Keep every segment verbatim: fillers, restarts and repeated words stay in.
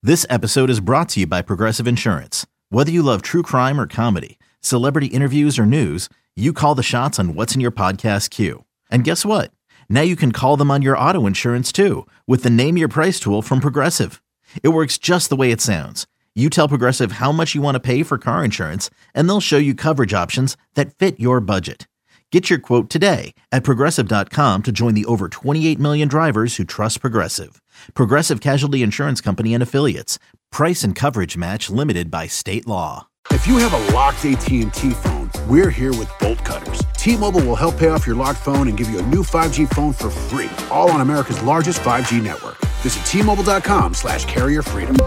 This episode is brought to you by Progressive Insurance. Whether you love true crime or comedy, celebrity interviews or news, you call the shots on what's in your podcast queue. And guess what? Now you can call them on your auto insurance too with the Name Your Price tool from Progressive. It works just the way it sounds. You tell Progressive how much you want to pay for car insurance, and they'll show you coverage options that fit your budget. Get your quote today at Progressive dot com to join the over twenty-eight million drivers who trust Progressive. Progressive Casualty Insurance Company and Affiliates. Price and coverage match limited by state law. If you have a locked A T and T phone, we're here with Bolt Cutters. T-Mobile will help pay off your locked phone and give you a new five G phone for free, all on America's largest five G network. Visit T Mobile dot com slash carrier freedom.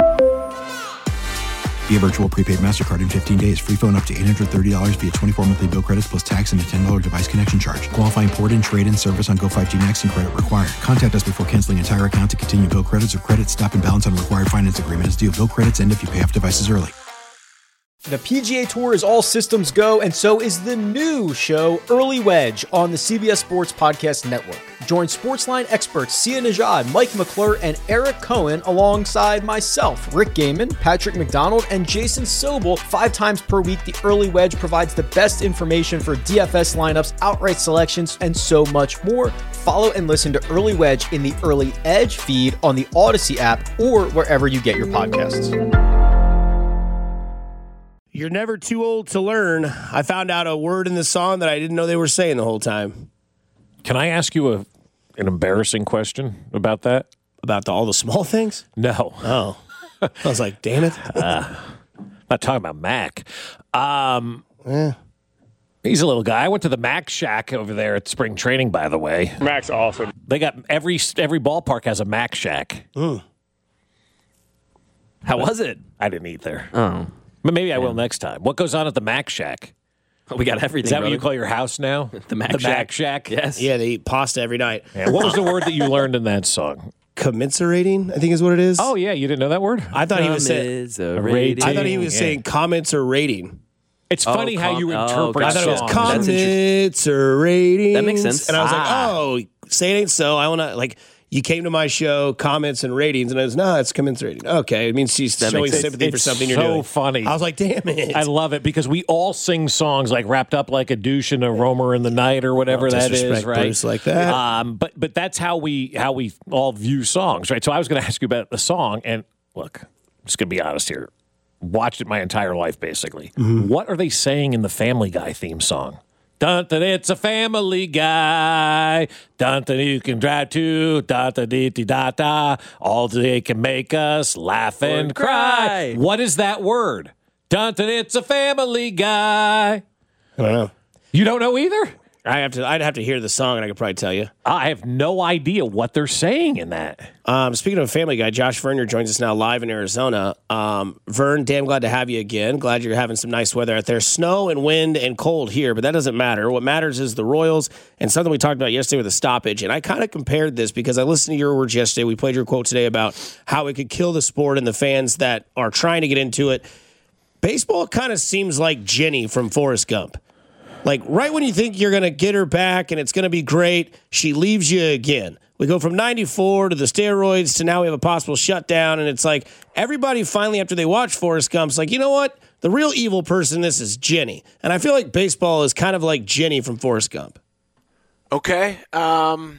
Via virtual prepaid MasterCard in fifteen days. Free phone up to eight hundred thirty dollars via twenty-four monthly bill credits plus tax and a ten dollars device connection charge. Qualifying port and trade-in service on Go five G Next and credit required. Contact us before canceling entire account to continue bill credits or credit stop and balance on required finance agreement is due. Bill credits end if you pay off devices early. The P G A Tour is all systems go, and so is the new show, Early Wedge, on the C B S Sports Podcast Network. Join Sportsline experts Sia Nejad, Mike McClure, and Eric Cohen alongside myself, Rick Gaiman, Patrick McDonald, and Jason Sobel. Five times per week, the Early Wedge provides the best information for D F S lineups, outright selections, and so much more. Follow and listen to Early Wedge in the Early Edge feed on the Odyssey app or wherever you get your podcasts. You're never too old to learn. I found out a word in the song that I didn't know they were saying the whole time. Can I ask you a an embarrassing question about that? About the, all the small things? No. Oh. I was like, damn it. uh, I'm not talking about Mac. Um, yeah. He's a little guy. I went to the Mac Shack over there at spring training, by the way. Mac's awesome. They got every every ballpark has a Mac Shack. Mm. How was it? I didn't eat there. Oh. But maybe I will next time. What goes on at the Mac Shack? Oh, we got everything. Is that brother. what you call your house now? the Mac the Shack. Mac Shack? Yes. Yeah, they eat pasta every night. Yeah, what was the word that you learned in that song? Commiserating, I think is what it is. Oh, yeah. You didn't know that word? I thought he was saying. Commiserating. I thought he was Yeah. saying comments or rating. It's Oh, funny how com- you oh, interpret I thought it was songs. That's commiserating. That makes sense. And I was Ah. like, oh, say it ain't so. I want to, like, you came to my show, comments and ratings, and I was, no, it's commiserating. Okay, it means she's That showing makes sense. sympathy for It's something you're so doing. funny. I was like, damn it. I love it because we all sing songs like "Wrapped Up Like a Douche" and "A Roamer in the Night" or whatever Don't that is, disrespect right? Bruce like that. Um, but but that's how we how we all view songs, right? So I was going to ask you about the song, and look, I'm just going to be honest here. Watched it my entire life, basically. Mm-hmm. What are they saying in the Family Guy theme song? Dun dun, it's a Family Guy. Dun dun, you can drive to. Dun dun, dee dee da da. All they can make us laugh and Or cry. cry. What is that word? Dun dun, it's a Family Guy. I don't know. You don't know either? I have to. I'd have to hear the song, and I could probably tell you. I have no idea what they're saying in that. Um, speaking of Family Guy, Josh Verner joins us now live in Arizona. Um, Vern, damn glad to have you again. Glad you're having some nice weather out there. Snow and wind and cold here, but that doesn't matter. What matters is the Royals and something we talked about yesterday with the stoppage. And I kind of compared this because I listened to your words yesterday. We played your quote today about how it could kill the sport and the fans that are trying to get into it. Baseball kind of seems like Jenny from Forrest Gump. Like, right when you think you're going to get her back and it's going to be great, she leaves you again. We go from ninety-four to the steroids to now we have a possible shutdown. And it's like everybody finally, after they watch Forrest Gump's like, you know what? The real evil person in this is Jenny. And I feel like baseball is kind of like Jenny from Forrest Gump. Okay. Um,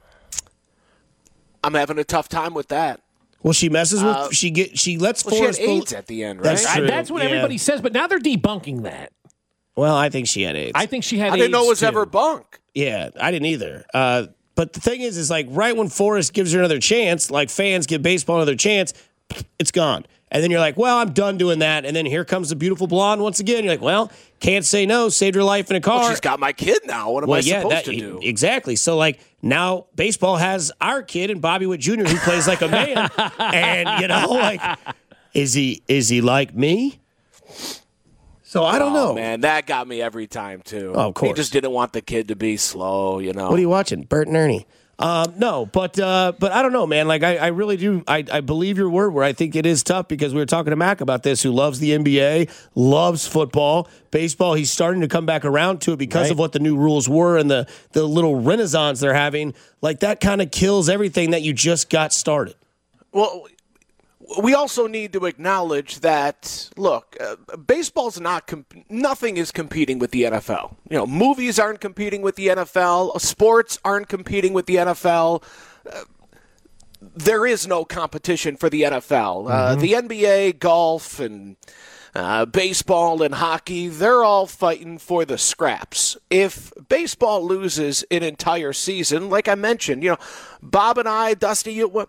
I'm having a tough time with that. Well, she messes with, Uh, she get, she lets Well, Forrest she had bel- AIDS at the end, right? That's I- true. that's what Yeah. everybody says, but now they're debunking that. Well, I think she had AIDS. I think she had I didn't AIDS, know it was too. ever bunk. Yeah, I didn't either. Uh, but the thing is, is like right when Forrest gives her another chance, like fans give baseball another chance, it's gone. And then you're like, well, I'm done doing that. And then here comes the beautiful blonde once again. You're like, well, can't say no. Saved her life in a car. Well, she's got my kid now. What am well, I yeah, supposed that, to do? exactly. So like now baseball has our kid and Bobby Witt Junior who plays like a man. And you know, like, is he is he like me? So I don't oh, know. Man, that got me every time too. Oh, of course. He just didn't want the kid to be slow, you know. What are you watching? Bert and Ernie. Um, no, but uh, but I don't know, man. Like I, I really do. I, I believe your word. Where I think it is tough because we were talking to Mac about this, who loves the N B A, loves football, baseball. He's starting to come back around to it because right. of what the new rules were and the the little renaissance they're having. Like that kind of kills everything that you just got started. Well, we also need to acknowledge that, look, uh, baseball's not, comp- nothing is competing with the N F L. You know, movies aren't competing with the N F L. Sports aren't competing with the N F L. Uh, there is no competition for the N F L. Uh, mm-hmm. The N B A, golf, and uh, baseball and hockey, they're all fighting for the scraps. If baseball loses an entire season, like I mentioned, you know, Bob and I, Dusty, you,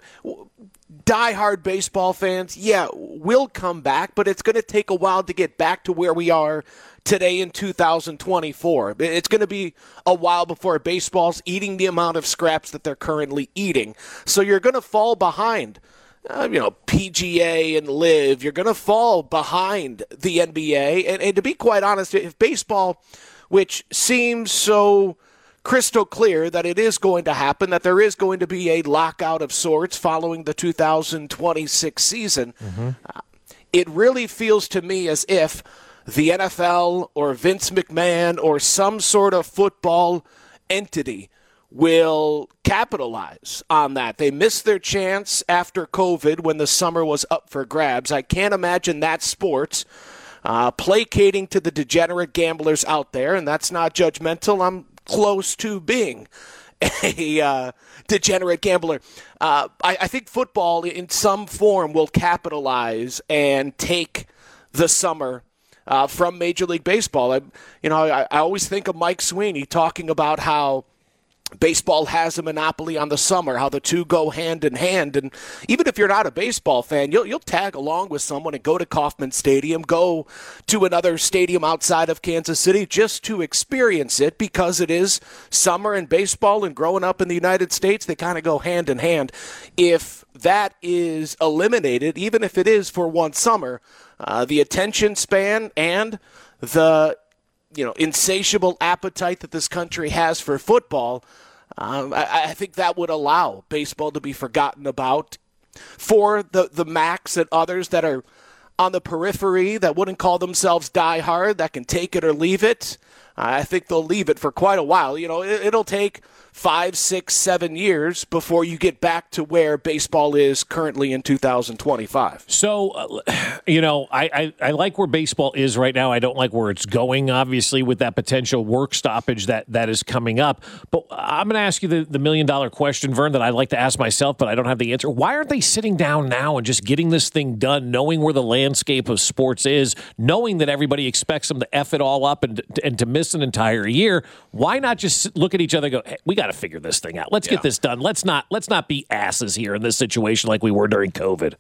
diehard baseball fans, yeah, we'll come back, but it's going to take a while to get back to where we are today in two thousand twenty-four. It's going to be a while before baseball's eating the amount of scraps that they're currently eating. So you're going to fall behind, uh, you know, P G A and LIV. You're going to fall behind the N B A. And, and to be quite honest, if baseball, which seems so crystal clear that it is going to happen, that there is going to be a lockout of sorts following the two thousand twenty-six season, mm-hmm. uh, it really feels to me as if the N F L or Vince McMahon or some sort of football entity will capitalize on that. They missed their chance after COVID when the summer was up for grabs. I can't imagine that sports uh, placating to the degenerate gamblers out there, and that's not judgmental. I'm close to being a uh, degenerate gambler. Uh, I, I think football in some form will capitalize and take the summer uh, from Major League Baseball. I, you know, I, I always think of Mike Sweeney talking about how baseball has a monopoly on the summer, how the two go hand in hand. And even if you're not a baseball fan, you'll you'll tag along with someone and go to Kauffman Stadium, go to another stadium outside of Kansas City just to experience it, because it is summer and baseball, and growing up in the United States, they kind of go hand in hand. If that is eliminated, even if it is for one summer, uh, the attention span and the you know, insatiable appetite that this country has for football, um, I, I think that would allow baseball to be forgotten about. For the, the Macs and others that are on the periphery, that wouldn't call themselves diehard, that can take it or leave it, I think they'll leave it for quite a while. You know, it, it'll take five, six, seven years before you get back to where baseball is currently in two thousand twenty-five. So, uh, you know, I, I, I like where baseball is right now. I don't like where it's going, obviously, with that potential work stoppage that, that is coming up. But I'm going to ask you the, the million-dollar question, Vern, that I'd like to ask myself, but I don't have the answer. Why aren't they sitting down now and just getting this thing done, knowing where the landscape of sports is, knowing that everybody expects them to F it all up and, and to miss an entire year? Why not just look at each other and go, hey, we got to figure this thing out. Let's yeah. get this done. Let's not let's not be asses here in this situation like we were during COVID.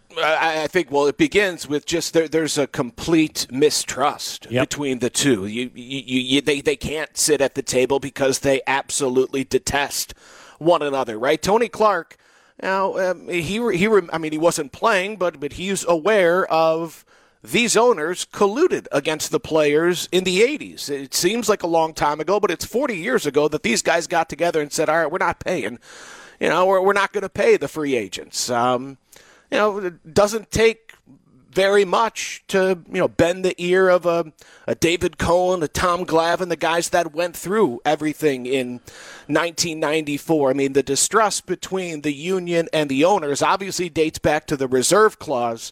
I, I think, well, it begins with just there, there's a complete mistrust yep. between the two. You, you, you, they, they can't sit at the table because they absolutely detest one another, right? Tony Clark, now, um, he, he, I mean, he wasn't playing, but, but he's aware of these owners colluded against the players in the eighties. It seems like a long time ago, but it's forty years ago that these guys got together and said, all right, we're not paying. You know, we're, we're not going to pay the free agents. Um, you know, it doesn't take very much to, you know, bend the ear of a, a David Cohen, a Tom Glavine, the guys that went through everything in nineteen ninety-four. I mean, the distrust between the union and the owners obviously dates back to the reserve clause.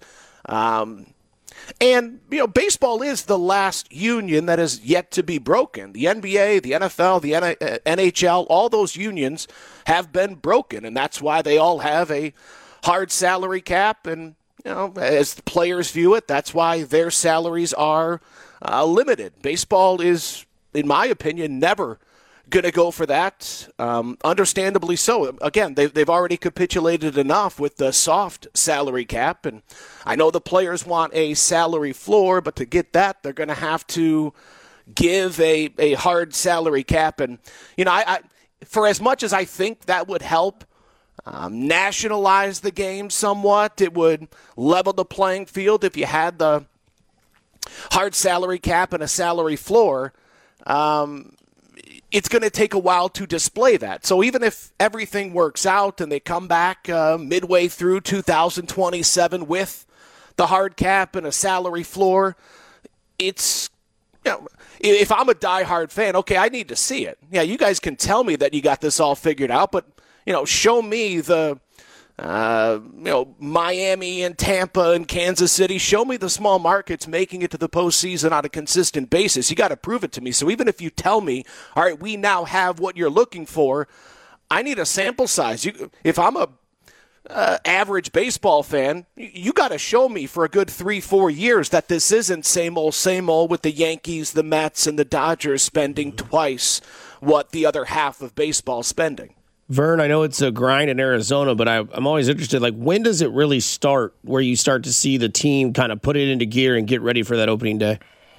Um And, you know, baseball is the last union that is yet to be broken. The N B A, the N F L, the N H L, all those unions have been broken, and that's why they all have a hard salary cap. And, you know, as the players view it, that's why their salaries are uh, limited. Baseball is, in my opinion, never going to go for that, um, understandably so. Again, they've, they've already capitulated enough with the soft salary cap, and I know the players want a salary floor, but to get that, they're going to have to give a, a hard salary cap. And, you know, I, I for as much as I think that would help um, nationalize the game somewhat, it would level the playing field if you had the hard salary cap and a salary floor. Um It's going to take a while to display that. So even if everything works out and they come back uh, midway through two thousand twenty-seven with the hard cap and a salary floor, it's, you know, if I'm a diehard fan, okay, I need to see it. Yeah, you guys can tell me that you got this all figured out, but, you know, show me the uh, you know, Miami and Tampa and Kansas City. Show me the small markets making it to the postseason on a consistent basis. You got to prove it to me. So even if you tell me, all right, we now have what you're looking for, I need a sample size. You, if I'm a uh, average baseball fan, you, you got to show me for a good three, four years that this isn't same old, same old with the Yankees, the Mets, and the Dodgers spending twice what the other half of baseball spending. Vern, I know it's a grind in Arizona, but I, I'm always interested, like, when does it really start where you start to see the team kind of put it into gear and get ready for that opening day?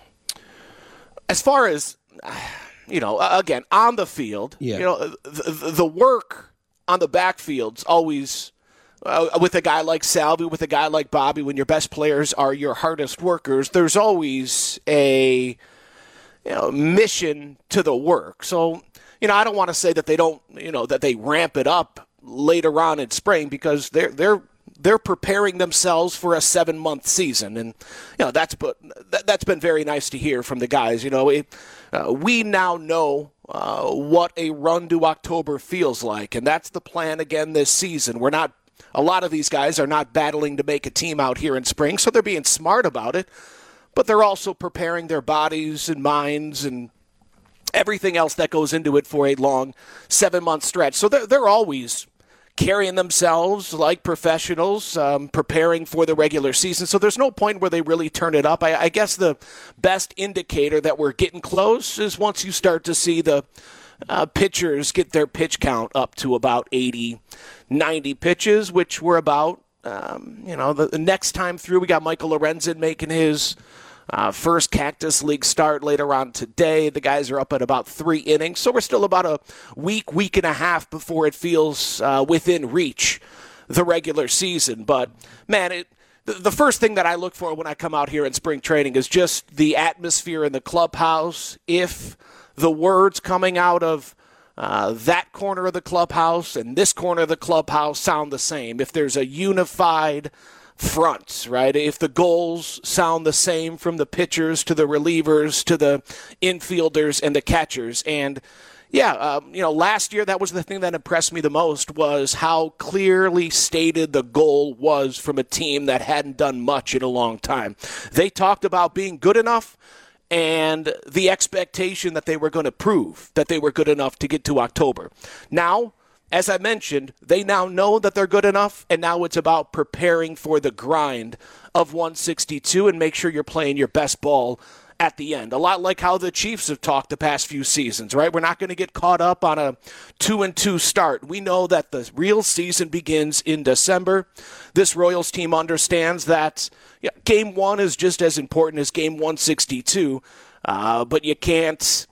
As far as, you know, again, on the field, yeah. you know, the, the work on the backfield's always, uh, with a guy like Salvi, with a guy like Bobby, when your best players are your hardest workers, there's always a, you know, mission to the work. So, you know, I don't want to say that they don't, you know, that they ramp it up later on in spring, because they're they're they're preparing themselves for a seven month season, and you know that's but that, that's been very nice to hear from the guys. You know, it, uh, we now know uh, what a run to October feels like, and that's the plan again this season. We're not a lot of these guys are not battling to make a team out here in spring, so they're being smart about it, but they're also preparing their bodies and minds and everything else that goes into it for a long seven-month stretch. So they're, they're always carrying themselves like professionals, um, preparing for the regular season. So there's no point where they really turn it up. I, I guess the best indicator that we're getting close is once you start to see the uh, pitchers get their pitch count up to about eighty, ninety pitches, which we're about. Um, you know, the, the next time through, we got Michael Lorenzen making his Uh, first Cactus League start later on today. The guys are up at about three innings, so we're still about a week, week and a half before it feels uh, within reach the regular season. But, man, it, the, the first thing that I look for when I come out here in spring training is just the atmosphere in the clubhouse. If the words coming out of uh, that corner of the clubhouse and this corner of the clubhouse sound the same, if there's a unified fronts, right? If the goals sound the same from the pitchers to the relievers to the infielders and the catchers. And yeah, um, you know, last year that was the thing that impressed me the most, was how clearly stated the goal was from a team that hadn't done much in a long time. They talked about being good enough and the expectation that they were going to prove that they were good enough to get to October. Now, as I mentioned, they now know that they're good enough, and now it's about preparing for the grind of one sixty-two and make sure you're playing your best ball at the end. A lot like how the Chiefs have talked the past few seasons, right? We're not going to get caught up on a two and two start. We know that the real season begins in December. This Royals team understands that yeah, game one is just as important as game one sixty-two, uh, but you can't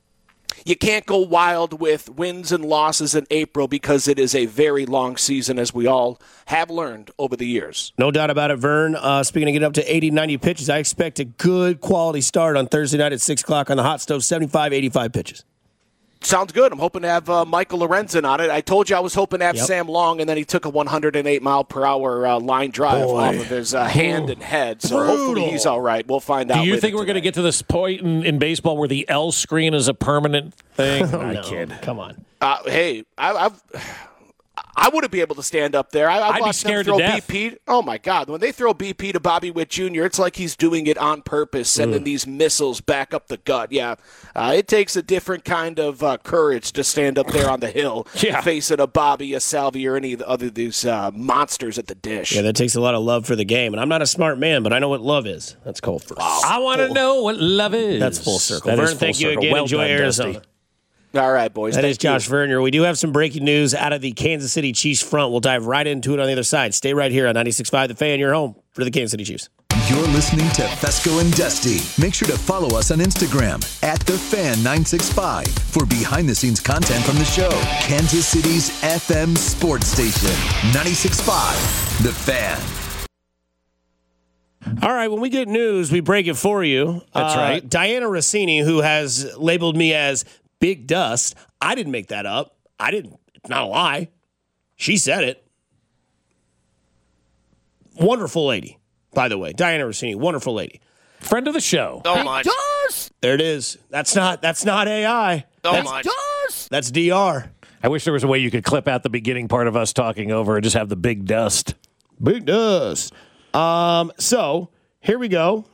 You can't go wild with wins and losses in April, because it is a very long season, as we all have learned over the years. No doubt about it, Vern. Uh, speaking of getting up to eighty, ninety pitches, I expect a good quality start on Thursday night at six o'clock on the hot stove, seventy-five, eighty-five pitches. Sounds good. I'm hoping to have uh, Michael Lorenzen on it. I told you I was hoping to have Yep. Sam Long, and then he took a one hundred eight mile per hour uh, line drive Boy. off of his uh, hand and head. So Brutal. hopefully he's all right. We'll find out. Do you later think we're going to today. get to this point in, in baseball where the L screen is a permanent thing? I No, kid. Come on. Uh, hey, I, I've. I wouldn't be able to stand up there. I, I I'd be watched them scared to throw death. B P. Oh my God! When they throw B P to Bobby Witt Junior, it's like he's doing it on purpose, sending Mm. these missiles back up the gut. Yeah, uh, it takes a different kind of uh, courage to stand up there on the hill, Yeah. facing a Bobby, a Salvi, or any of the other these uh, monsters at the dish. Yeah, that takes a lot of love for the game. And I'm not a smart man, but I know what love is. That's cold for us. I want to know what love is. That's full circle. That is Vern, full thank you circle. again. Well Enjoy done, Arizona. Dusty. All right, boys. That Thank is Josh you. Vernier. We do have some breaking news out of the Kansas City Chiefs front. We'll dive right into it on the other side. Stay right here on ninety-six point five The Fan, your home for the Kansas City Chiefs. You're listening to Fesco and Dusty. Make sure to follow us on Instagram at The Fan nine six five for behind-the-scenes content from the show. Kansas City's F M sports station, ninety-six point five The Fan. All right, when we get news, we break it for you. That's Uh, right. Diana Rossini, who has labeled me as Big Dust, I didn't make that up. I didn't. It's not a lie. She said it. Wonderful lady, by the way. Diana Rossini, wonderful lady. Friend of the show. Oh my. There it is. That's not. That's not A I. Oh that's, my. that's D R. I wish there was a way you could clip out the beginning part of us talking over and just have the big dust. Big dust. Um, so here we go.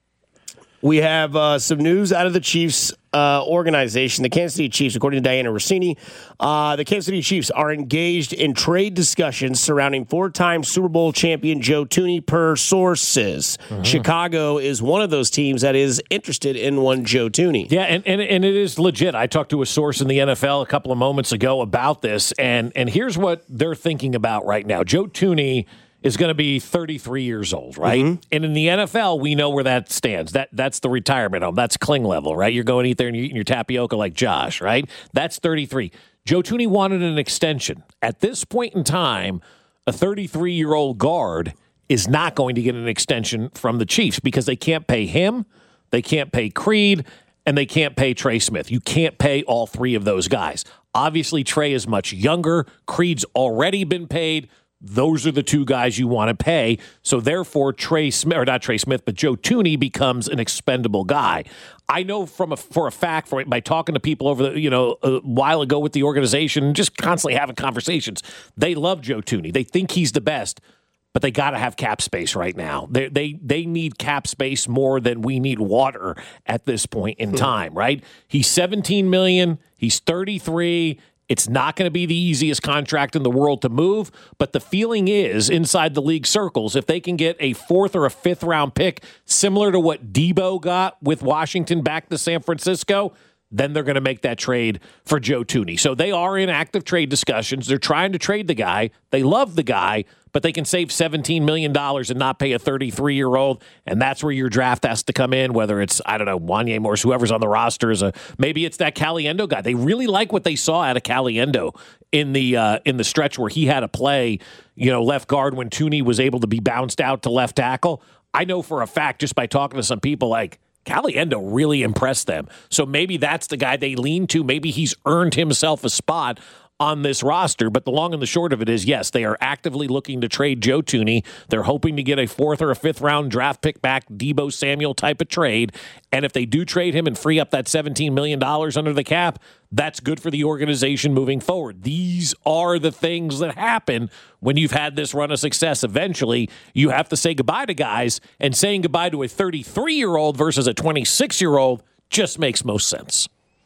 We have uh, some news out of the Chiefs uh, organization. The Kansas City Chiefs, according to Diana Rossini, uh, the Kansas City Chiefs are engaged in trade discussions surrounding four-time Super Bowl champion Joe Thuney per sources. Mm-hmm. Chicago is one of those teams that is interested in one Joe Thuney. Yeah, and, and, and it is legit. I talked to a source in the N F L a couple of moments ago about this, and, and here's what they're thinking about right now. Joe Thuney is going to be thirty-three years old, right? Mm-hmm. And in the N F L, we know where that stands. That That's the retirement home. That's Kling level, right? You're going to eat there and you're eating your tapioca like Josh, right? That's thirty-three. Joe Thuney wanted an extension. At this point in time, a thirty-three-year-old guard is not going to get an extension from the Chiefs because they can't pay him, they can't pay Creed, and they can't pay Trey Smith. You can't pay all three of those guys. Obviously, Trey is much younger. Creed's already been paid. Those are the two guys you want to pay. So therefore, Trey Smith, or not Trey Smith, but Joe Thuney becomes an expendable guy. I know from a, for a fact, for, by talking to people over the, you know, a while ago with the organization, just constantly having conversations, they love Joe Thuney. They think he's the best, but they got to have cap space right now. They they they need cap space more than we need water at this point in time, right? He's seventeen million dollars. He's thirty-three. It's not going to be the easiest contract in the world to move, but the feeling is inside the league circles, if they can get a fourth or a fifth round pick similar to what Debo got with Washington back to San Francisco, then they're going to make that trade for Joe Thuney. So they are in active trade discussions. They're trying to trade the guy. They love the guy, but they can save seventeen million dollars and not pay a thirty-three-year-old, and that's where your draft has to come in, whether it's, I don't know, Wanye Morris, whoever's on the roster. Is a, maybe it's that Caliendo guy. They really like what they saw out of Caliendo in the uh, in the stretch where he had to play, you know, left guard when Thuney was able to be bounced out to left tackle. I know for a fact, just by talking to some people, like, Caliendo really impressed them. So maybe that's the guy they lean to. Maybe he's earned himself a spot on this roster. But the long and the short of it is, yes, they are actively looking to trade Joe Thuney. They're hoping to get a fourth or a fifth round draft pick back, Debo Samuel type of trade. And if they do trade him and free up that seventeen million dollars under the cap, that's good for the organization moving forward. These are the things that happen when you've had this run of success. Eventually, you have to say goodbye to guys, and saying goodbye to a thirty-three-year-old versus a twenty-six-year-old just makes most sense.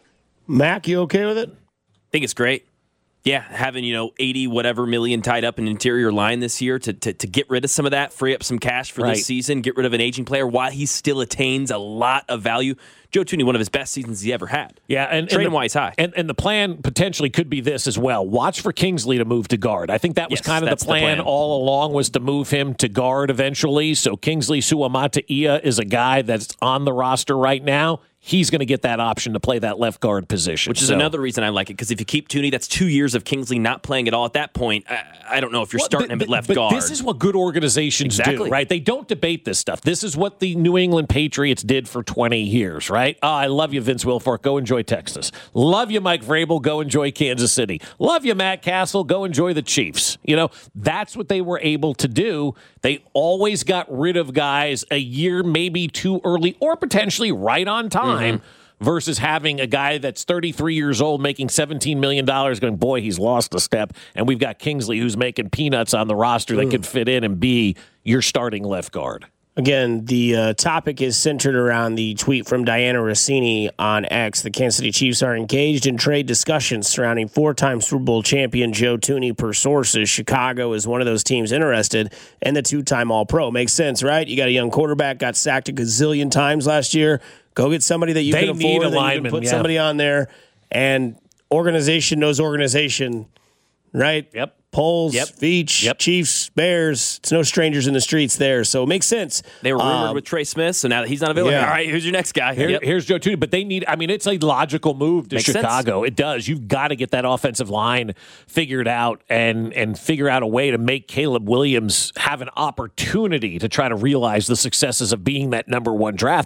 Mac, you okay with it? I think it's great. Yeah, having, you know, eighty whatever million tied up in interior line this year to, to to get rid of some of that, free up some cash for right. this season, get rid of an aging player while he still attains a lot of value. Joe Thuney, one of his best seasons he ever had. Yeah, and trade and him the, while he's high. And and the plan potentially could be this as well. Watch for Kingsley to move to guard. I think that was yes, kind of the plan, the plan all along, was to move him to guard eventually. So Kingsley Suamataia is a guy that's on the roster right now. He's going to get that option to play that left guard position. Which is so. another reason I like it, because if you keep Thuney, that's two years of Kingsley not playing at all. At that point, I, I don't know if you're well, starting but, him at left but guard. This is what good organizations exactly. do, right? They don't debate this stuff. This is what the New England Patriots did for twenty years, right? Oh, I love you, Vince Wilfork. Go enjoy Texas. Love you, Mike Vrabel. Go enjoy Kansas City. Love you, Matt Castle. Go enjoy the Chiefs. You know, that's what they were able to do. They always got rid of guys a year, maybe too early, or potentially right on time. Mm-hmm. Versus having a guy that's thirty-three years old making seventeen million dollars going, boy, he's lost a step. And we've got Kingsley who's making peanuts on the roster that could fit in and be your starting left guard. Again, the uh, topic is centered around the tweet from Diana Rossini on X. The Kansas City Chiefs are engaged in trade discussions surrounding four-time Super Bowl champion Joe Thuney per sources. Chicago is one of those teams interested, and the two-time All-Pro. Makes sense, right? You got a young quarterback, got sacked a gazillion times last year. Go get somebody that you they can need afford, a that you can put yeah. somebody on there, and organization knows organization, right? Yep. Polls, yep. Veach, yep. Chiefs, Bears. It's no strangers in the streets there, so it makes sense. They were rumored um, with Trey Smith, so now that he's not available, yeah. all right, who's your next guy? Here, yep. Here's Joe Thuney, but they need, I mean, it's a logical move to Makes Chicago. sense. It does. You've got to get that offensive line figured out and and figure out a way to make Caleb Williams have an opportunity to try to realize the successes of being that number one draft pick.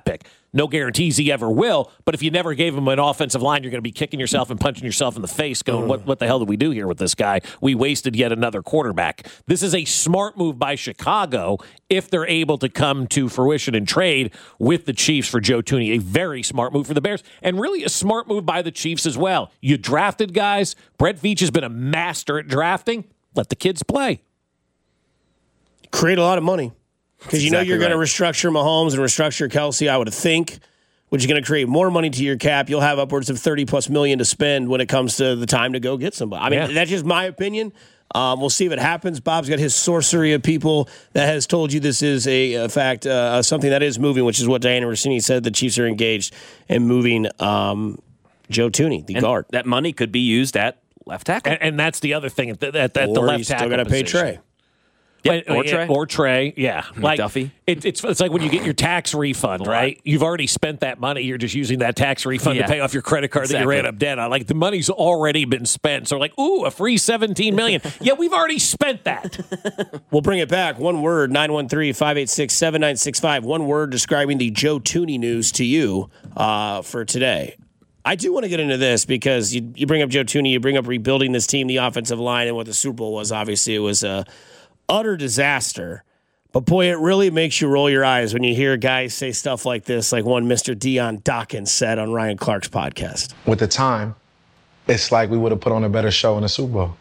No guarantees he ever will, but if you never gave him an offensive line, you're going to be kicking yourself and punching yourself in the face going, what, what the hell did we do here with this guy? We wasted yet another quarterback. This is a smart move by Chicago if they're able to come to fruition and trade with the Chiefs for Joe Thuney. A very smart move for the Bears, and really a smart move by the Chiefs as well. You drafted guys. Brett Veach has been a master at drafting. Let the kids play. Create a lot of money. Because you know exactly you're going right. to restructure Mahomes and restructure Kelsey, I would think, which is going to create more money to your cap. You'll have upwards of thirty plus million to spend when it comes to the time to go get somebody. I mean, Yeah. that's just my opinion. Um, we'll see if it happens. Bob's got his sorcery of people that has told you this is a, a fact, uh, something that is moving, which is what Diana Rossini said. The Chiefs are engaged in moving um, Joe Thuney, the And guard. that money could be used at left tackle. And, and that's the other thing at the, at, at Or the left you still tackle got to pay position. Trey. Yep, Or or Trey. Or Trey, yeah. Like, McDuffie. It, it's it's like when you get your tax refund, right? You've already spent that money. You're just using that tax refund Yeah. to pay off your credit card that you Exactly. ran up debt on. Like, the money's already been spent. So, like, ooh, a free seventeen million dollars. Yeah, we've already spent that. We'll bring it back. One word, nine one three, five eight six, seven nine six five. One word describing the Joe Thuney news to you uh, for today. I do want to get into this because you, you bring up Joe Thuney, you bring up rebuilding this team, the offensive line, and what the Super Bowl was. Obviously, it was a utter disaster. But, boy, it really makes you roll your eyes when you hear guys say stuff like this, like one Mister Dion Dawkins said on Ryan Clark's podcast. With the time, it's like we would have put on a better show in the Super Bowl.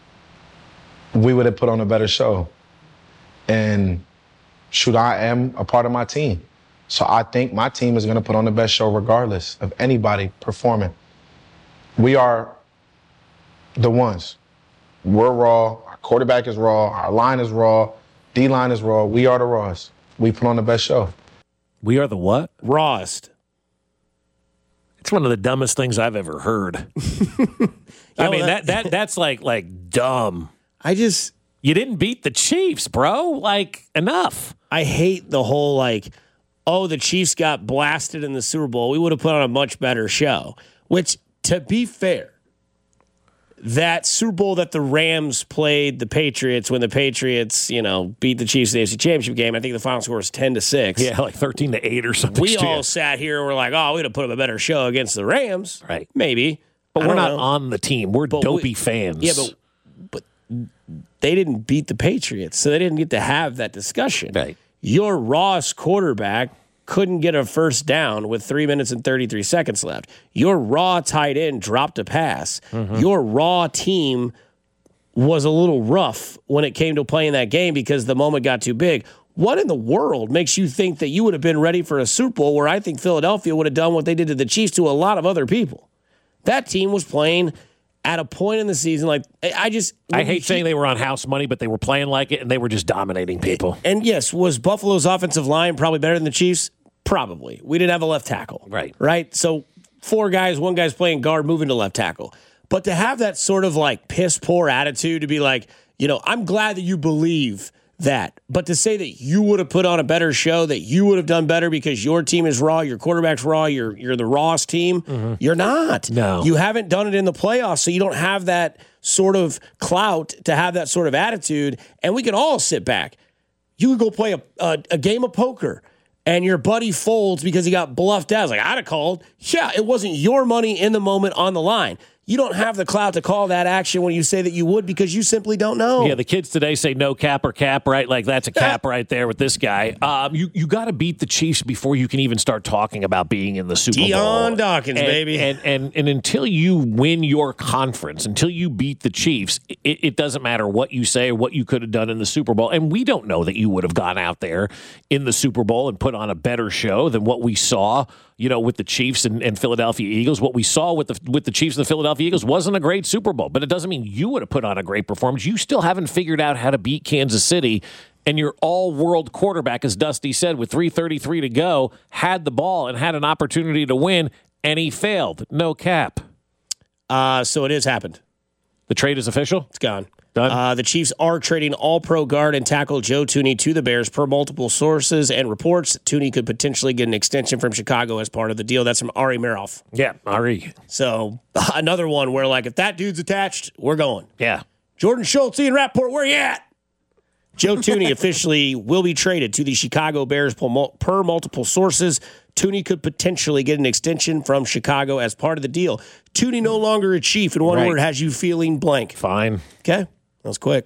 We would have put on a better show. And, shoot, I am a part of my team. So I think my team is going to put on the best show regardless of anybody performing. We are the ones. We're raw. Our quarterback is raw. Our line is raw. D-line is raw. We are the Raws. We put on the best show. We are the what? Rawest. It's one of the dumbest things I've ever heard. I know, mean, that- that, that that's like like dumb. I just... You didn't beat the Chiefs, bro. Like, enough. I hate the whole, like, oh, the Chiefs got blasted in the Super Bowl. We would have put on a much better show. Which, to be fair, that Super Bowl that the Rams played the Patriots when the Patriots, you know, beat the Chiefs in the A F C Championship game, I think the final score was ten to six. Yeah, like thirteen to eight or something. We stupid. all sat here and were like, oh, we'd have put up a better show against the Rams. Right. Maybe. But I we're don't not know. on the team. We're But dopey we- fans. Yeah, but but they didn't beat the Patriots, so they didn't get to have that discussion. Right. Your Ross quarterback couldn't get a first down with three minutes and thirty-three seconds left. Your raw tight end dropped a pass. Mm-hmm. Your raw team was a little rough when it came to playing that game because the moment got too big. What in the world makes you think that you would have been ready for a Super Bowl where I think Philadelphia would have done what they did to the Chiefs to a lot of other people? That team was playing at a point in the season like I I just I hate saying they were on house money, but they were playing like it, and they were just dominating people. And yes, was Buffalo's offensive line probably better than the Chiefs? Probably. We didn't have a left tackle. Right. Right? So four guys, one guy's playing guard, moving to left tackle. But to have that sort of like piss poor attitude to be like, you know, I'm glad that you believe that. But to say that you would have put on a better show, that you would have done better because your team is raw, your quarterback's raw, you're you're the Ross team, mm-hmm. You're not. No. You haven't done it in the playoffs, so you don't have that sort of clout to have that sort of attitude. And we can all sit back. You could go play a, a, a game of poker and your buddy folds because he got bluffed out. It's like, I'd have called. Yeah, it wasn't your money in the moment on the line. You don't have the clout to call that action when you say that you would because you simply don't know. Yeah, the kids today say no cap or cap, right? Like that's a cap right there with this guy. Um, you you got to beat the Chiefs before you can even start talking about being in the Super Bowl. Dion Dawkins, and, baby. And, and and until you win your conference, until you beat the Chiefs, it, it doesn't matter what you say or what you could have done in the Super Bowl. And we don't know that you would have gone out there in the Super Bowl and put on a better show than what we saw, you know, with the Chiefs and, and Philadelphia Eagles. What we saw with the with the Chiefs and the Philadelphia Eagles wasn't a great Super Bowl, but it doesn't mean you would have put on a great performance. You still haven't figured out how to beat Kansas City, and your all-world quarterback, as Dusty said, with three thirty-three to go, had the ball and had an opportunity to win, and he failed. No cap. Uh, so it has happened. The trade is official? It's gone. Done. Uh, the Chiefs are trading all-pro guard and tackle Joe Thuney to the Bears per multiple sources and reports. Thuney could potentially get an extension from Chicago as part of the deal. That's from Ari Meroff. Yeah, Ari. So another one where, like, if that dude's attached, we're going. Yeah. Jordan Schultz, Ian Rappaport, where you at? Joe Thuney officially will be traded to the Chicago Bears per multiple sources. Thuney could potentially get an extension from Chicago as part of the deal. Thuney no longer a Chief, in one Right. word, has you feeling blank. Fine. Okay, that was quick.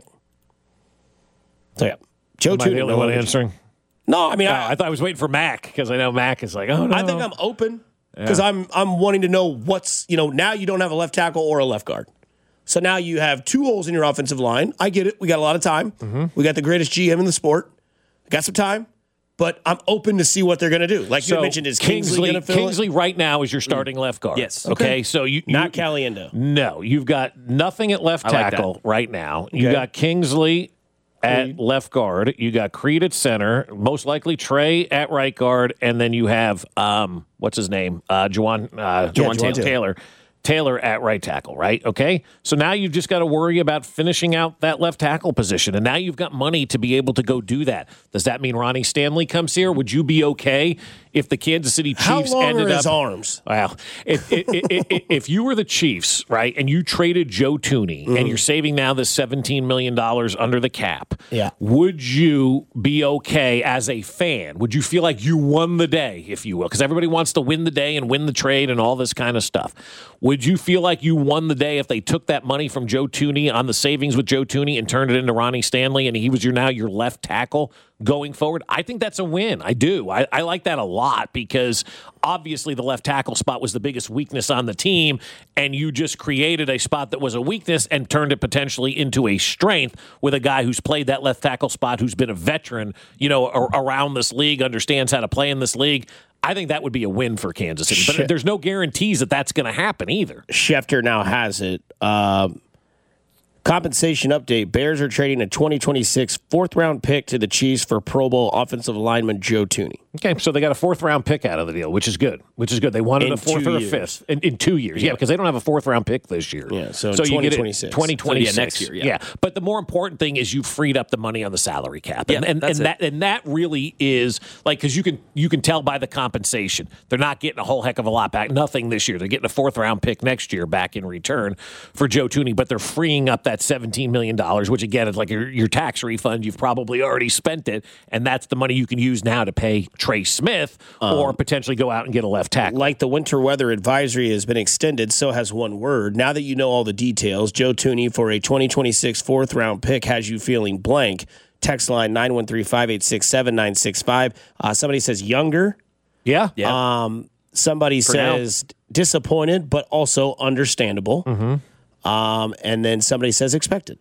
So yeah, Joe Am I Thuney. the only no one longer- answering? No, I mean, Oh, I, I thought I was waiting for Mac because I know Mac is like, oh no. I think I'm open because I'm I'm wanting to know what's, you know, now you don't have a left tackle or a left guard. So now you have two holes in your offensive line. I get it. We got a lot of time. Mm-hmm. We got the greatest G M in the sport. Got some time, but I'm open to see what they're going to do. Like you So had mentioned, is Kingsley, Kingsley, going to fill Kingsley right now is your starting left guard. Yes. Okay. Okay. So you, you Not Caliendo. No, you've got nothing at left I like tackle right now. You Okay. got Kingsley at Creed. left guard. You got Creed at center. Most likely Trey at right guard, and then you have um, what's his name, uh, Juwan uh, Juwan Juwan Taylor. Taylor. Taylor at right tackle, right? Okay. So now you've just got to worry about finishing out that left tackle position. And now you've got money to be able to go do that. Does that mean Ronnie Stanley comes here? Would you be okay if the Kansas City Chiefs How long ended are his up arms? Wow. If, if, if, if you were the Chiefs, right, and you traded Joe Thuney and you're saving now this seventeen million dollars under the cap, Yeah. would you be okay as a fan? Would you feel like you won the day, if you will? Because everybody wants to win the day and win the trade and all this kind of stuff. Would you feel like you won the day if they took that money from Joe Thuney on the savings with Joe Thuney and turned it into Ronnie Stanley and he was your now your left tackle going forward? I think that's a win. I do. I, I like that a lot because obviously the left tackle spot was the biggest weakness on the team, and you just created a spot that was a weakness and turned it potentially into a strength with a guy who's played that left tackle spot, who's been a veteran, you know, a- around this league, understands how to play in this league. I think that would be a win for Kansas City, but Shit. there's no guarantees that that's going to happen either. Schefter now has it. Um, compensation update. Bears are trading a twenty twenty-six fourth round pick to the Chiefs for Pro Bowl offensive lineman Joe Thuney. Okay, so they got a fourth round pick out of the deal, which is good. Which is good. They wanted In a fourth two or a years. fifth in, in two years. Yeah, because they don't have a fourth round pick this year. Yeah, so in you get it twenty twenty-six. twenty twenty-six. So, yeah, next year, yeah. But the more important thing is you freed up the money on the salary cap, and Yeah, and, that's and it. that and that really is like because you can you can tell by the compensation they're not getting a whole heck of a lot back. Nothing this year. They're getting a fourth round pick next year back in return for Joe Thuney, but they're freeing up that seventeen million dollars, which again is like your, your tax refund. You've probably already spent it, and that's the money you can use now to pay Trey Smith or potentially go out and get a left tackle. Like the winter weather advisory has been extended, so has one word. Now that you know all the details, Joe Thuney for a twenty twenty-six fourth round pick has you feeling blank. Text line nine one three, five eight six, seven nine six five. Uh, somebody says younger. Yeah, Yeah. Um, somebody For now. says disappointed, but also understandable. Mm-hmm. Um, and then somebody says expected.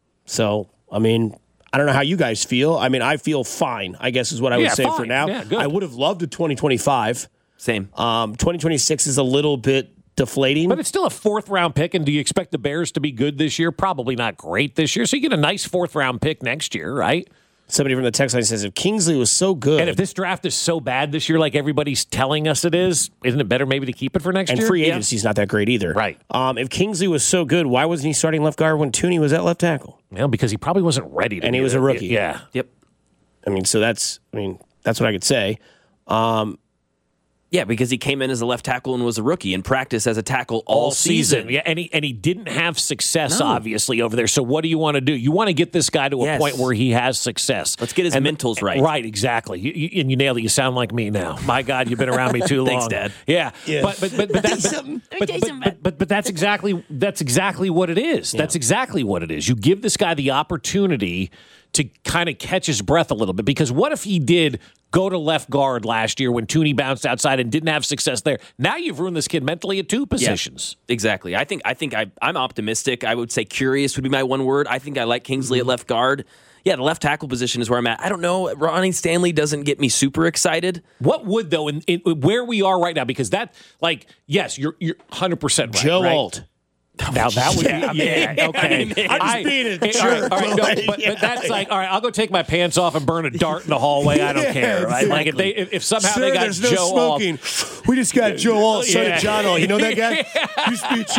So, I mean, I don't know how you guys feel. I mean, I feel fine, I guess is what I would Yeah, say for fine. now. Yeah, good. I would have loved a twenty twenty-five. Same. Um, twenty twenty-six is a little bit deflating. But it's still a fourth round pick, and do you expect the Bears to be good this year? Probably not great this year. So you get a nice fourth round pick next year, right? Somebody from the text line says if Kingsley was so good, And if this draft is so bad this year, like everybody's telling us it is, isn't it better maybe to keep it for next and year? free Yeah. agency's not that great either. Right. Um, if Kingsley was so good, why wasn't he starting left guard when Thuney was at left tackle? Well, because he probably wasn't ready to And be he was there. a rookie. Yeah. Yep. I mean, so that's I mean that's what I could say. Um, Yeah, because he came in as a left tackle and was a rookie and practiced as a tackle all, All season. Yeah, and he and he didn't have success No. obviously over there. So what do you want to do? You want to get this guy to a Yes. point where he has success. Let's get his And- mentals right. Right, exactly. You, you, and you nailed it. You sound like me now. My God, you've been around me too long. Thanks, Dad. Yeah, Yeah. but but but but, that, but, but, but, but, but but that's exactly that's exactly what it is. That's exactly what it is. You give this guy the opportunity to kind of catch his breath a little bit, because what if he did go to left guard last year when Thuney bounced outside and didn't have success there? Now you've ruined this kid mentally at two positions. Yeah, exactly. I think I think I, I'm optimistic. I would say curious would be my one word. I think I like Kingsley at left guard. Yeah, the left tackle position is where I'm at. I don't know. Ronnie Stanley doesn't get me super excited. What would though in, in where we are right now? Because that, like, yes, you're you're one hundred percent right. Joe right? Alt. Now that would Yeah, be yeah, man. okay. I'm just I- being a all right, jerk, all right, no, but but, like, but that's like, all right, I'll go take my pants off and burn a dart in the hallway. I don't Yeah, care. Right? Like if they if, if somehow Sir, they got there's no Joe smoking. off. We just got Joe Alt, son Yeah. of John Alt. You know that guy? Used to be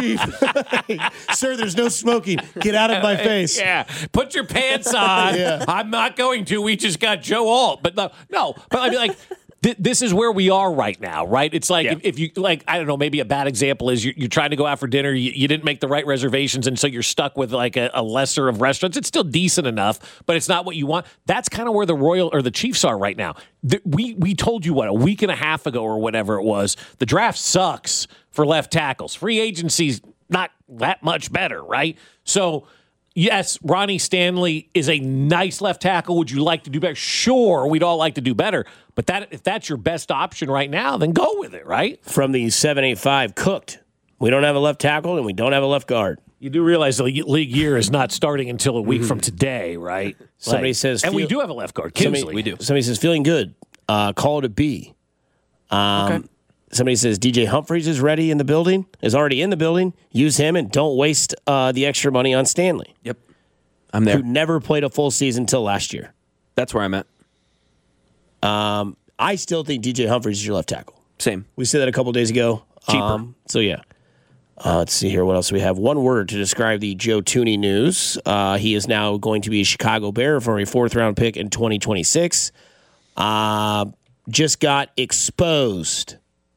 chief. Sir, there's no smoking. Get out of my face. Yeah, put your pants on. Yeah. I'm not going to. We just got Joe Alt, but no, no. But I mean, like, th- this is where we are right now, right? It's like Yeah. if, if you like, I don't know, maybe a bad example is you're, you're trying to go out for dinner, you, you didn't make the right reservations, and so you're stuck with like a, a lesser of restaurants. It's still decent enough, but it's not what you want. That's kind of where the Royal or the Chiefs are right now. The, we we told you what a week and a half ago or whatever it was. The draft sucks for left tackles. Free agency's not that much better, right? So. Yes, Ronnie Stanley is a nice left tackle. Would you like to do better? Sure, we'd all like to do better. But that if that's your best option right now, then go with it, right? From the seven eight five, cooked. We don't have a left tackle, and we don't have a left guard. You do realize the league year is not starting until a week mm-hmm. from today, right? Somebody like, says... And feel, we do have a left guard. Kingsley. Somebody, we do. Somebody says, feeling good. Uh, call it a B. Um, okay. Somebody says D J Humphries is ready in the building, is already in the building. Use him and don't waste uh, the extra money on Stanley. Yep. I'm there. Who never played a full season until last year. That's where I'm at. Um, I still think D J Humphries is your left tackle. Same. We said that a couple days ago. Cheaper. Um, so, yeah. Uh, let's see here. What else do we have? One word to describe the Joe Thuney news. Uh, he is now going to be a Chicago Bear for a fourth-round pick in twenty twenty-six. Uh, just got exposed.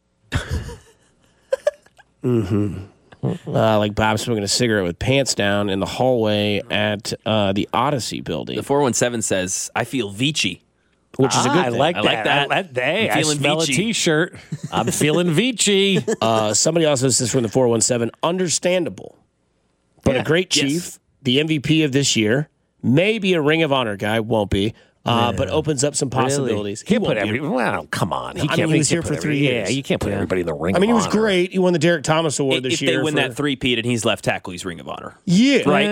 mm-hmm. Uh, like Bob smoking a cigarette with pants down in the hallway at uh, the Odyssey building. The four one seven says, I feel Vici. Which is a good ah, thing. I like I that. like that. I, that day, I'm I feeling smell Vici. a T-shirt. I'm feeling Vici. Uh, somebody else says this from the four one seven. Understandable. But Yeah. a great chief, Yes. the M V P of this year, maybe a Ring of Honor guy, won't be, uh, but opens up some possibilities. He Can't won't put be. every. Well, come on. He I can't. mean, he was can't here put for every- three Yeah, years. you can't put everybody in the ring. I mean, he of was honor. great. He won the Derek Thomas Award If this they year. win for- that three-peat and he's left tackle, he's Ring of Honor. Yeah. Right?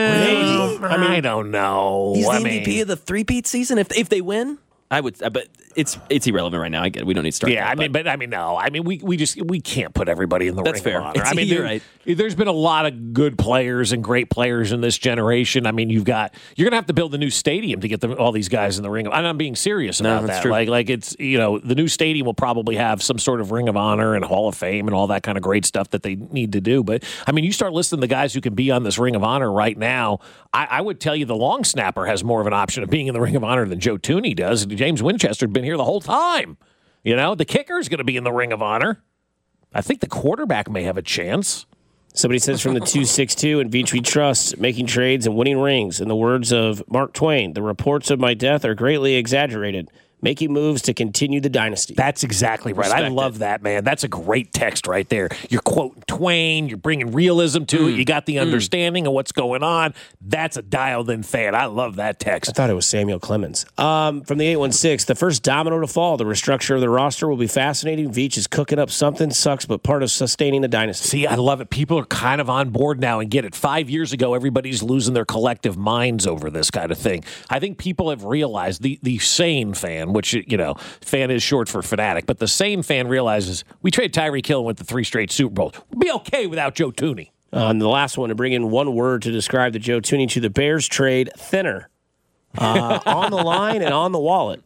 Uh, I mean, I don't know. He's the I M V P mean, of the three-peat season. If if they win, I would. But it's it's irrelevant right now. I get it. We don't need to start. Yeah, that, I mean, but I mean, no, I mean, we we just we can't put everybody in the That's ring fair. of honor. It's- I mean, you're there, right. there's been a lot of good players and great players in this generation. I mean, you've got you're gonna have to build a new stadium to get the, all these guys in the ring of. And I'm being serious No, about that's that. true. Like, like it's you know, the new stadium will probably have some sort of ring of honor and Hall of Fame and all that kind of great stuff that they need to do. But I mean, you start listing the guys who can be on this ring of honor right now. I, I would tell you the long snapper has more of an option of being in the ring of honor than Joe Thuney does. James Winchester had been here the whole time. You know, the kicker's going to be in the ring of honor. I think the quarterback may have a chance. Somebody says from the two six two, in Veach we trust, making trades and winning rings. In the words of Mark Twain, the reports of my death are greatly exaggerated. Making moves to continue the dynasty. That's exactly right. Respect I love it. that, man. That's a great text right there. You're quoting Twain. You're bringing realism to Mm. it. You got the understanding of what's going on. That's a dialed-in fan. I love that I text. thought it was Samuel Clemens. Um, from the eight one six, the first domino to fall. The restructure of the roster will be fascinating. Veach is cooking up something. Sucks, but part of sustaining the dynasty. See, I love it. People are kind of on board now and get it. Five years ago, everybody's losing their collective minds over this kind of thing. I think people have realized, the, the sane fan, which, you know, fan is short for fanatic, but the sane fan realizes we trade Tyreek Hill and went to three straight Super Bowls. We'll be okay without Joe Thuney. Uh, and the last one, to bring in one word to describe the Joe Thuney to the Bears trade, thinner. Uh, on the line and on the wallet.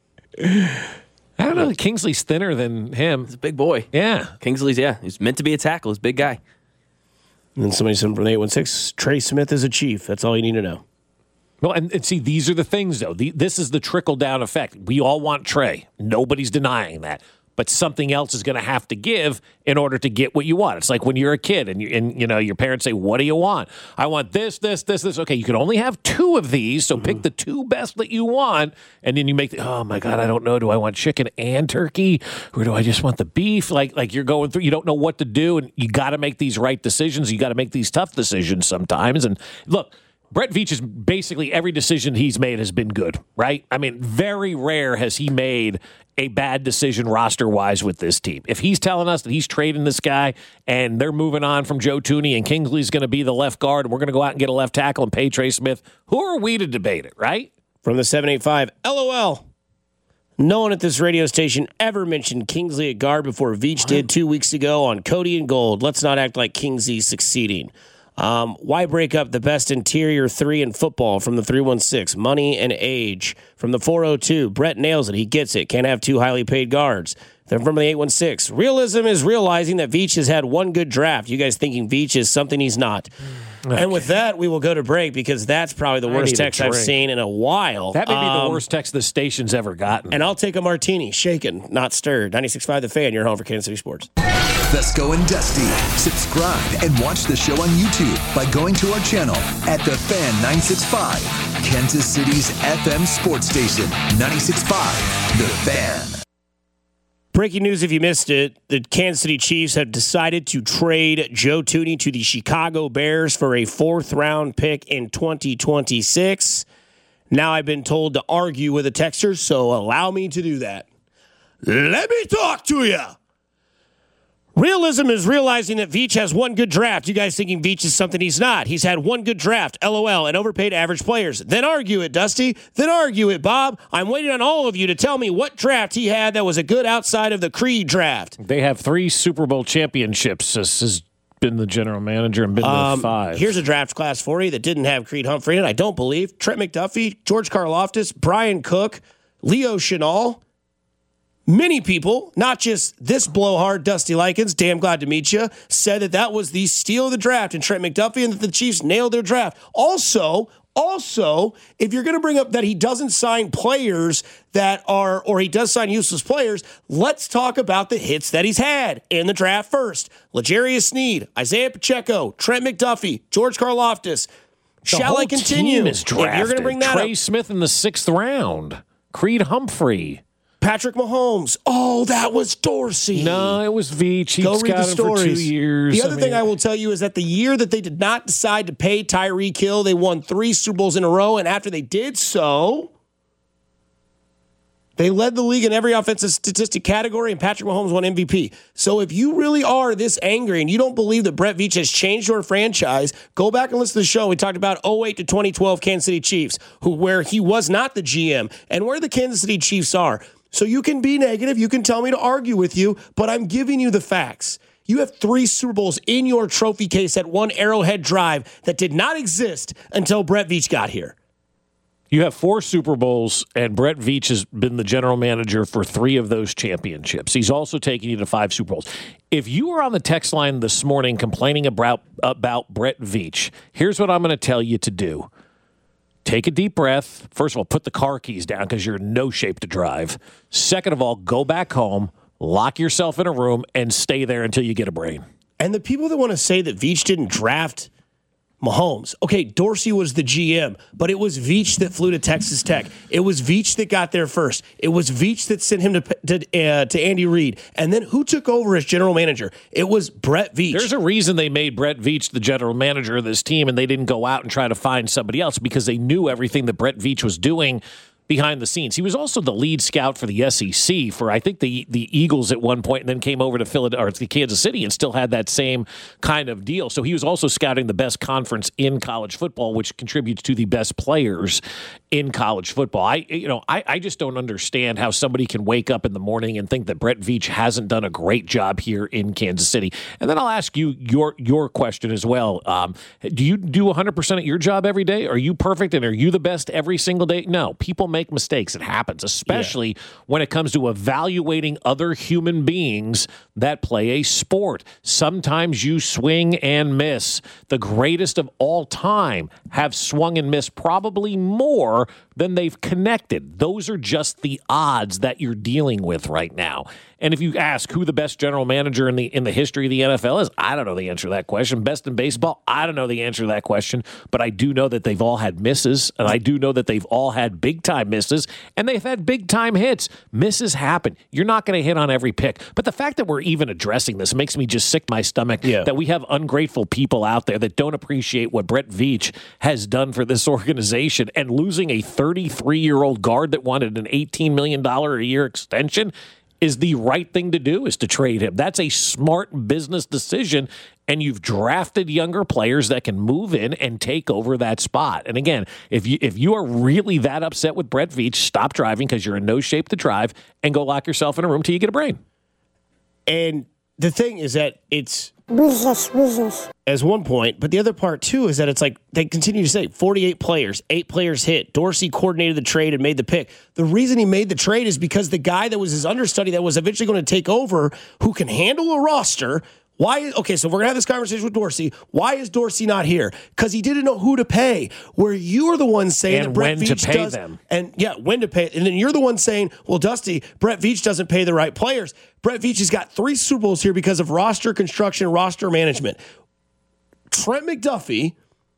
I don't know. Kingsley's thinner than him. He's a big boy. Yeah. Kingsley's, yeah. He's meant to be a tackle. He's a big guy. And then somebody said from the eight one six, Trey Smith is a Chief. That's all you need to know. Well, and, and see, these are the things, though. The, this is the trickle-down effect. We all want Trey. Nobody's denying that. But something else is going to have to give in order to get what you want. It's like when you're a kid and, you, and you know your parents say, what do you want? I want this, this, this, this. Okay, you can only have two of these, so mm-hmm. pick the two best that you want. And then you make the, oh, my God, I don't know. Do I want chicken and turkey? Or do I just want the beef? Like, like you're going through, you don't know what to do. And you got to make these right decisions. You got to make these tough decisions sometimes. And look, Brett Veach is basically every decision he's made has been good, right? I mean, very rare has he made a bad decision roster-wise with this team. If he's telling us that he's trading this guy and they're moving on from Joe Thuney and Kingsley's going to be the left guard and we're going to go out and get a left tackle and pay Trey Smith, who are we to debate it, right? From the seven eight five, LOL. No one at this radio station ever mentioned Kingsley at guard before Veach did two weeks ago on Cody and Gold. Let's not act like Kingsley's succeeding. Um, why break up the best interior three in football? From the three one six, money and age. From the four oh two, Brett nails it. He gets it. Can't have two highly paid guards. Then from the eight one six, realism is realizing that Veach has had one good draft. You guys thinking Veach is something he's not. Okay. And with that, we will go to break because that's probably the worst text I've seen in a while. That may be um, the worst text the station's ever gotten. And I'll take a martini, shaken, not stirred. ninety-six point five The Fan, your home for Kansas City sports. Fesco and Dusty. Subscribe and watch the show on YouTube by going to our channel at The Fan nine sixty-five, Kansas City's F M sports station. ninety-six point five The Fan. Breaking news if you missed it, the Kansas City Chiefs have decided to trade Joe Thuney to the Chicago Bears for a fourth-round pick in twenty twenty-six. Now I've been told to argue with the texters, so allow me to do that. Let me talk to you. Realism is realizing that Veach has one good draft. You guys thinking Veach is something he's not. He's had one good draft, LOL, and overpaid average players. Then argue it, Dusty. Then argue it, Bob. I'm waiting on all of you to tell me what draft he had that was a good outside of the Creed draft. They have three Super Bowl championships. This has been the general manager and been um, the five. Here's a draft class for you that didn't have Creed Humphrey in it, I don't believe. Trent McDuffie, George Karlaftis, Brian Cook, Leo Chenal. Many people, not just this blowhard Dusty Likens, damn glad to meet you, said that that was the steal of the draft and Trent McDuffie and that the Chiefs nailed their draft. Also, also, if you're going to bring up that he doesn't sign players that are, or he does sign useless players, let's talk about the hits that he's had in the draft first. L'Jarius Sneed, Isaiah Pacheco, Trent McDuffie, George Karlaftis. The Shall I continue? Team is drafted. If you're going to bring that Trey up. Smith in the sixth round. Creed Humphrey. Patrick Mahomes. Oh, that was Dorsey. No, it was Veach. He's Go read got the him stories. for two years. The other I mean, thing I will tell you is that the year that they did not decide to pay Tyreek Hill, they won three Super Bowls in a row, and after they did so, they led the league in every offensive statistic category, and Patrick Mahomes won M V P. So if you really are this angry and you don't believe that Brett Veach has changed your franchise, go back and listen to the show. We talked about oh eight to twenty twelve Kansas City Chiefs, who where he was not the G M, and where the Kansas City Chiefs are. So you can be negative, you can tell me to argue with you, but I'm giving you the facts. You have three Super Bowls in your trophy case at one Arrowhead Drive that did not exist until Brett Veach got here. You have four Super Bowls, and Brett Veach has been the general manager for three of those championships. He's also taken you to five Super Bowls. If you were on the text line this morning complaining about, about Brett Veach, here's what I'm going to tell you to do. Take a deep breath. First of all, put the car keys down because you're in no shape to drive. Second of all, go back home, lock yourself in a room, and stay there until you get a brain. And the people that want to say that Veach didn't draft Mahomes. Okay, Dorsey was the G M, but it was Veach that flew to Texas Tech. It was Veach that got there first. It was Veach that sent him to to, uh, to Andy Reid. And then who took over as general manager? It was Brett Veach. There's a reason they made Brett Veach the general manager of this team, and they didn't go out and try to find somebody else because they knew everything that Brett Veach was doing behind the scenes. He was also the lead scout for the S E C for, I think, the the Eagles at one point, and then came over to Philadelphia or to Kansas City and still had that same kind of deal. So he was also scouting the best conference in college football, which contributes to the best players in college football. I you know, I, I just don't understand how somebody can wake up in the morning and think that Brett Veach hasn't done a great job here in Kansas City. And then I'll ask you your your question as well. Um, do you do one hundred percent of your job every day? Are you perfect, and are you the best every single day? No. People make make mistakes. It happens, especially yeah. when it comes to evaluating other human beings that play a sport. Sometimes you swing and miss. The greatest of all time have swung and missed probably more than they've connected. Those are just the odds that you're dealing with right now. And if you ask who the best general manager in the in the history of the N F L is, I don't know the answer to that question. Best in baseball, I don't know the answer to that question. But I do know that they've all had misses, and I do know that they've all had big-time misses, and they've had big-time hits. Misses happen. You're not going to hit on every pick. But the fact that we're even addressing this makes me just sick my stomach yeah. that we have ungrateful people out there that don't appreciate what Brett Veach has done for this organization, and losing a thirty-three-year-old guard that wanted an eighteen million dollars a year extension is the right thing to do, is to trade him. That's a smart business decision, and you've drafted younger players that can move in and take over that spot. And again, if you if you are really that upset with Brett Veach, stop driving because you're in no shape to drive, and go lock yourself in a room till you get a brain. And the thing is that it's Business, business. As one point, but the other part too is that it's like they continue to say forty-eight players, eight players hit. Dorsey coordinated the trade and made the pick. The reason he made the trade is because the guy that was his understudy that was eventually going to take over, who can handle a roster. Why? Okay, so we're going to have this conversation with Dorsey. Why is Dorsey not here? Because he didn't know who to pay. Where you're the one saying and that Brett when to Veach pay does, them. And yeah, when to pay. And then you're the one saying, well, Dusty, Brett Veach doesn't pay the right players. Brett Veach has got three Super Bowls here because of roster construction, roster management. Trent McDuffie,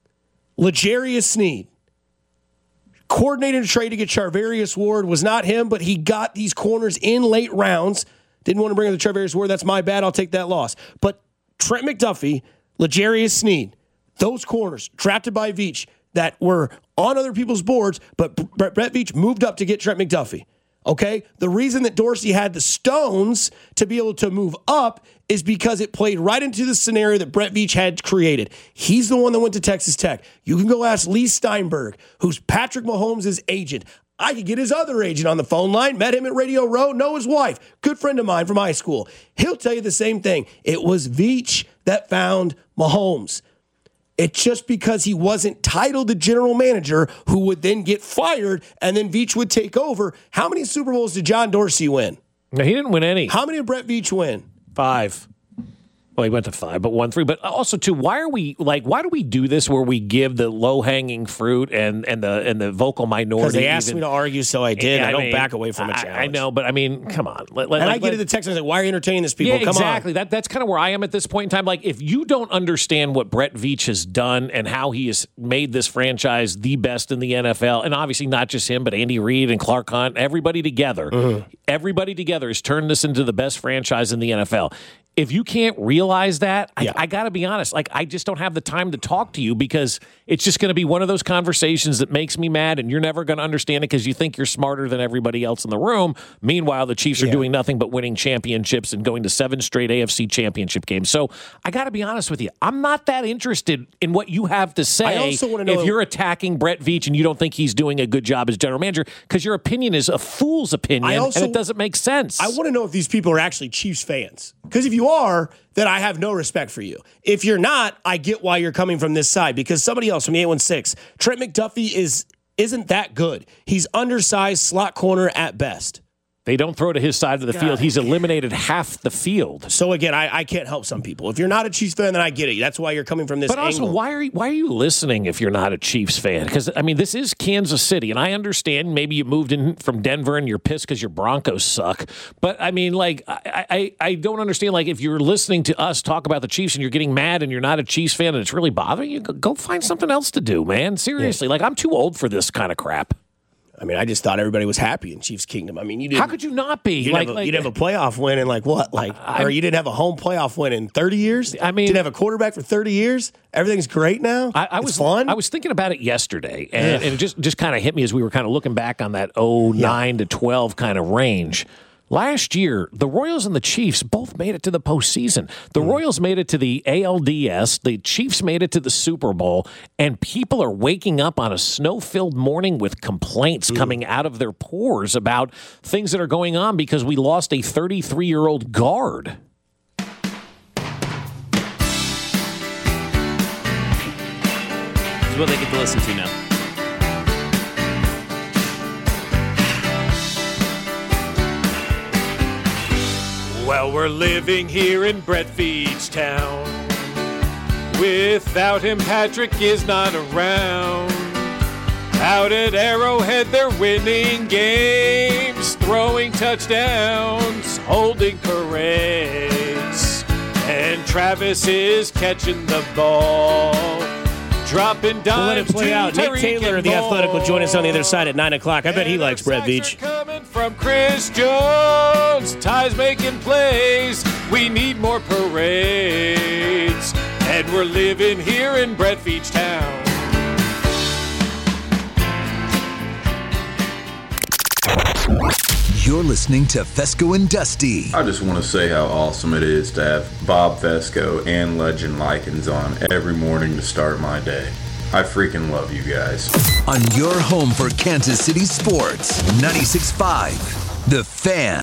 L'Jarius Sneed, coordinated a trade to get Charvarius Ward. Was not him, but he got these corners in late rounds. Didn't want to bring up the Charvarius Ward. That's my bad. I'll take that loss. But Trent McDuffie, L'Jarius Sneed, those corners drafted by Veach that were on other people's boards, but Brett Veach moved up to get Trent McDuffie. Okay? The reason that Dorsey had the stones to be able to move up is because it played right into the scenario that Brett Veach had created. He's the one that went to Texas Tech. You can go ask Lee Steinberg, who's Patrick Mahomes' agent. I could get his other agent on the phone line, met him at Radio Row, know his wife, good friend of mine from high school. He'll tell you the same thing. It was Veach that found Mahomes. It's just because he wasn't titled the general manager who would then get fired and then Veach would take over. How many Super Bowls did John Dorsey win? No, he didn't win any. How many did Brett Veach win? Five. Well, he went to five, but one, three. But also, too, why are we like? Why do we do this where we give the low hanging fruit and and the and the vocal minority? Because they asked even, me to argue, so I did. Yeah, I, I don't mean, back away from a I, challenge. I know, but I mean, come on. Let, let, and like, I get let, to the text and I say, "Why are you entertaining this people? Yeah, Come exactly. on." That that's kind of where I am at this point in time. Like, if you don't understand what Brett Veach has done and how he has made this franchise the best in the N F L, and obviously not just him, but Andy Reid and Clark Hunt, everybody together, mm-hmm. everybody together has turned this into the best franchise in the N F L. If you can't realize that, yeah. I, I got to be honest. Like, I just don't have the time to talk to you because it's just going to be one of those conversations that makes me mad, and you're never going to understand it because you think you're smarter than everybody else in the room. Meanwhile, the Chiefs are yeah. doing nothing but winning championships and going to seven straight A F C championship games. So I got to be honest with you. I'm not that interested in what you have to say. I also want to know if you're attacking Brett Veach and you don't think he's doing a good job as general manager because your opinion is a fool's opinion also, and it doesn't make sense. I want to know if these people are actually Chiefs fans. Because if you are, then I have no respect for you. If you're not, I get why you're coming from this side. Because somebody else from the eight one six, Trent McDuffie is, isn't that good. He's undersized slot corner at best. They don't throw to his side of the God. field. He's eliminated half the field. So again, I, I can't help some people. If you're not a Chiefs fan, then I get it. That's why you're coming from this But also, angle. why are you, why are you listening if you're not a Chiefs fan? Because, I mean, this is Kansas City, and I understand maybe you moved in from Denver and you're pissed because your Broncos suck. But, I mean, like, I, I, I don't understand, like, if you're listening to us talk about the Chiefs and you're getting mad and you're not a Chiefs fan and it's really bothering you, go, go find something else to do, man. Seriously. Yeah. Like, I'm too old for this kind of crap. I mean, I just thought everybody was happy in Chiefs Kingdom. I mean, you didn't. How could you not be? You didn't, like, have, a, like, you didn't have a playoff win in like what? Like, I, or you didn't have a home playoff win in thirty years? I mean, didn't have a quarterback for thirty years? Everything's great now? I, I it's was fun? I was thinking about it yesterday, and, and it just, just kind of hit me as we were kind of looking back on that oh nine yeah. to twelve kind of range. Last year, the Royals and the Chiefs both made it to the postseason. The mm. Royals made it to the A L D S. The Chiefs made it to the Super Bowl. And people are waking up on a snow-filled morning with complaints mm. coming out of their pores about things that are going on because we lost a thirty-three-year-old guard. This is what they get to listen to now. Well, we're living here in Brett Veach town. Without him, Patrick is not around. Out at Arrowhead, they're winning games, throwing touchdowns, holding parades. And Travis is catching the ball, dropping dimes. We'll let it play out. Nick Taylor of The Athletic will join us on the other side at nine o'clock. I bet he likes Brett Veach. Coming from Chris Jones, Ty's making plays. We need more parades, and we're living here in Brett Veach town. You're listening to Fesco and Dusty. I just want to say how awesome it is to have Bob Fesco and Legend Likens on every morning to start my day. I freaking love you guys. On your home for Kansas City sports, ninety-six point five, The Fan.